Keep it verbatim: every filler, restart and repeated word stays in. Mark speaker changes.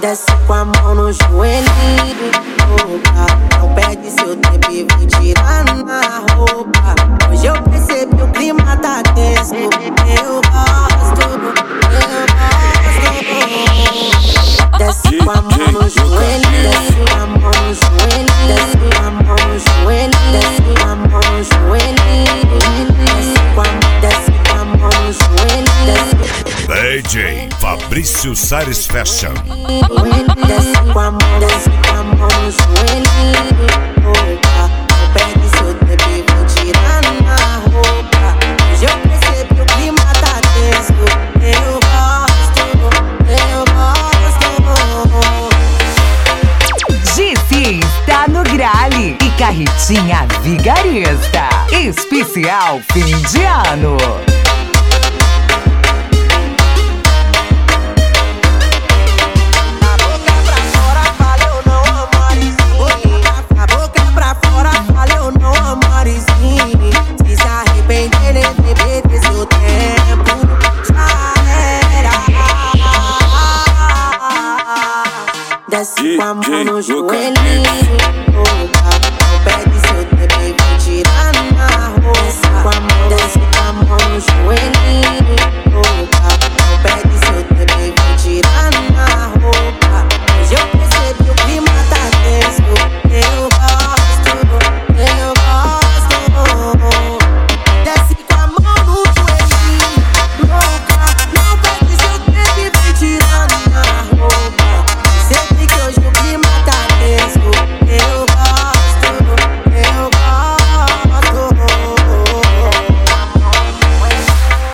Speaker 1: Desce com a mão no joelhinho, opa. Não perde seu tempo e vem tirar na roupa. Hoje eu percebi o clima tá tenso. Eu gosto, eu gosto. Desce com a mão no joelhinho, desce com a mão no joelhinho, desce com a mão no joelhinho, desce com a mão no joelhinho, desce com a mão, desce com a mão no joelhinho, desce.
Speaker 2: D J Fabrício Sares Fashion.
Speaker 1: Desce com a mão, desce com a mão no joelhinho, opa. Não perde seu tempo e vem tirar na roupa. Hoje eu percebi o clima tá tenso. Eu gosto, eu gosto.
Speaker 3: G C está no grale e Carretinha Vigarista. Especial fim de ano.
Speaker 1: Se se arrepender, nem perder seu tempo, já era. Desce com a mão no joelhinho.